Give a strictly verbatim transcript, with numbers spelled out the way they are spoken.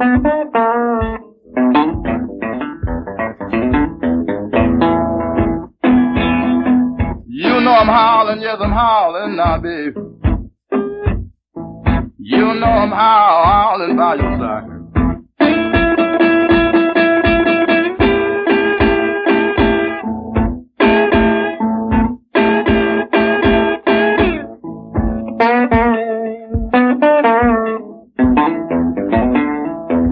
You know I'm howling, yes I'm howling now, baby. You know I'm howling by your side.